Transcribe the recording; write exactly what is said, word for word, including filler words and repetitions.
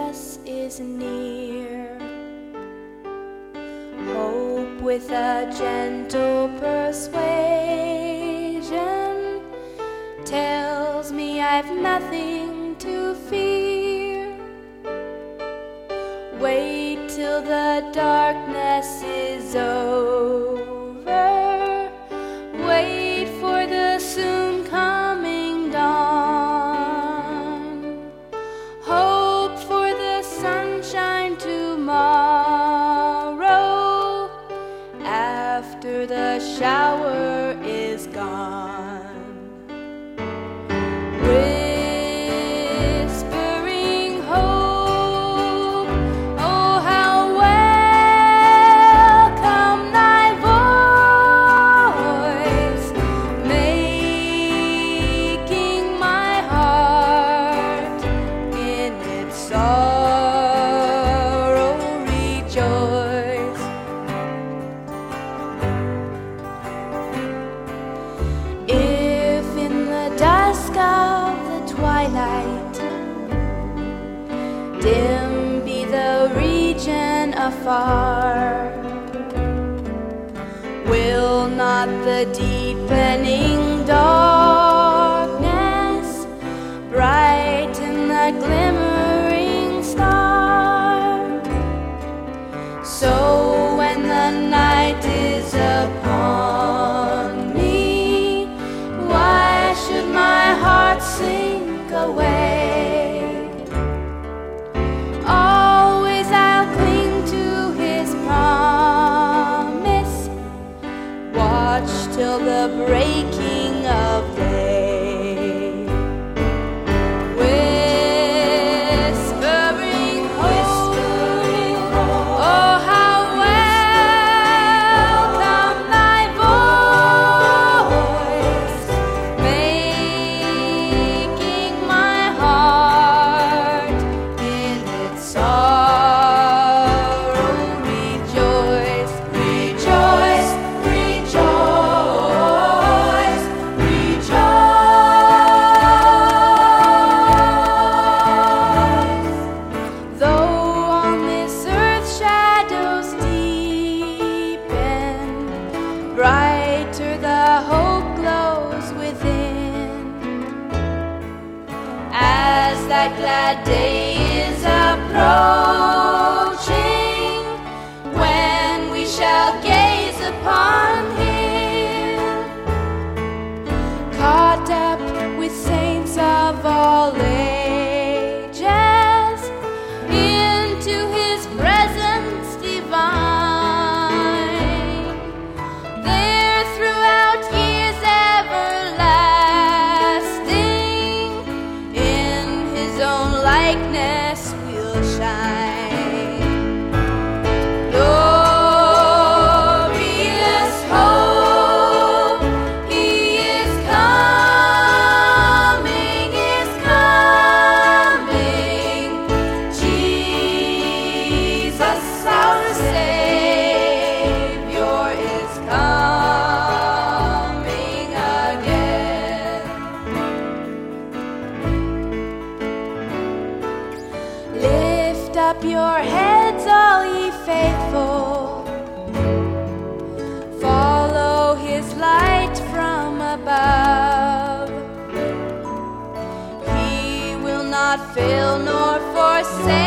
Jesus is near. Hope with a gentle persuasion tells me I've nothing to fear. Wait till the darkness is over. Wait for the soon coming dawn. Hope for the sunshine tomorrow after the shower is gone. Whispering hope, oh how welcome thy voice, making my heart in its sorrow rejoice. If in the dusk of the twilight dim be the region afar, will not the deepening darkness brighten the glimmering star? So when the night is upon me, why should my heart sink away? Always I'll cling to his promise, watch till the breaking of day. Whispering hope, oh how welcome thy voice, making my heart in its sorrow rejoice. Rejoice, rejoice, rejoice. Though on this earth shadows deepen, brighter the hope glows within. As that glad day is approaching, when we shall gaze upon him, caught up with saints of all ages, into his presence divine. There throughout years everlasting, in his own likeness we'll shine. Glorious hope, he is coming, is coming. Jesus our Savior is coming again. Lift up your heads, all ye faithful. Follow his light from above. He will not fail nor forsake.